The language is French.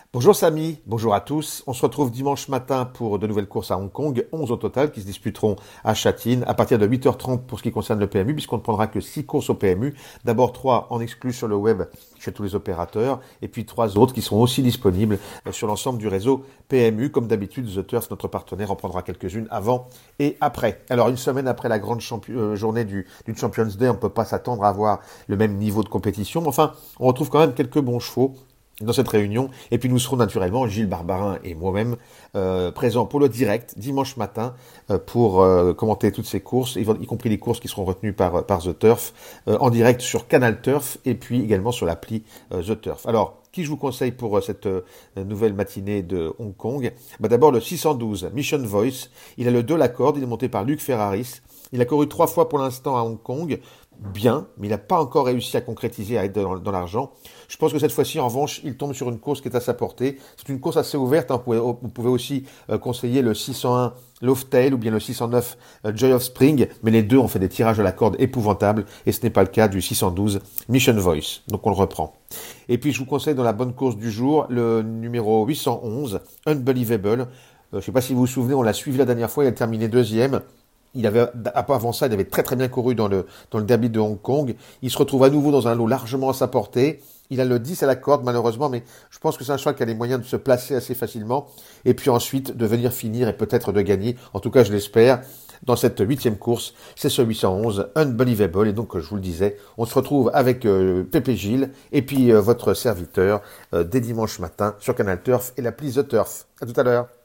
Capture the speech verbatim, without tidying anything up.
Bonjour Samy, bonjour à tous. On se retrouve dimanche matin pour de nouvelles courses à Hong Kong, onze au total, qui se disputeront à Châtine à partir de huit heures trente pour ce qui concerne le P M U, puisqu'on ne prendra que six courses au P M U. D'abord trois en exclu sur le web chez tous les opérateurs, et puis trois autres qui seront aussi disponibles sur l'ensemble du réseau P M U. Comme d'habitude, The Turf, notre partenaire, en prendra quelques-unes avant et après. Alors une semaine après la grande champi- euh, journée du, du Champions Day, on ne peut pas s'attendre à avoir le même niveau de compétition, mais enfin, on retrouve quand même quelques bons chevaux dans cette réunion. Et puis nous serons naturellement, Gilles Barbarin et moi-même, euh, présents pour le direct, dimanche matin, euh, pour euh, commenter toutes ces courses, y y compris les courses qui seront retenues par, par The Turf, euh, en direct sur Canal Turf et puis également sur l'appli euh, The Turf. Alors, qui je vous conseille pour euh, cette euh, nouvelle matinée de Hong Kong? Bah, d'abord le six cent douze, Mission Voice. Il a le deux la corde, il est monté par Luc Ferraris. Il a couru trois fois pour l'instant à Hong Kong. Bien, mais il n'a pas encore réussi à concrétiser, à être dans, dans l'argent. Je pense que cette fois-ci, en revanche, il tombe sur une course qui est à sa portée. C'est une course assez ouverte. Hein. Vous, pouvez, vous pouvez aussi euh, conseiller le six cent un Love Tail ou bien le six cent neuf euh, Joy of Spring, mais les deux ont fait des tirages à la corde épouvantables et ce n'est pas le cas du six cent douze Mission Voice. Donc on le reprend. Et puis je vous conseille dans la bonne course du jour le numéro huit cent onze Unbelievable. Euh, je ne sais pas si vous vous souvenez, on l'a suivi la dernière fois, il a terminé deuxième. Il avait, avant ça, il avait très très bien couru dans le, dans le derby de Hong Kong. Il se retrouve à nouveau dans un lot largement à sa portée. Il a le dix à la corde, malheureusement, mais je pense que c'est un cheval qui a les moyens de se placer assez facilement. Et puis ensuite, de venir finir et peut-être de gagner. En tout cas, je l'espère. Dans cette huitième course, c'est ce huit cent onze, Unbelievable. Et donc, je vous le disais, on se retrouve avec euh, Pépé Gilles et puis euh, votre serviteur euh, dès dimanche matin sur Canal Turf et l'appli The Turf. À tout à l'heure.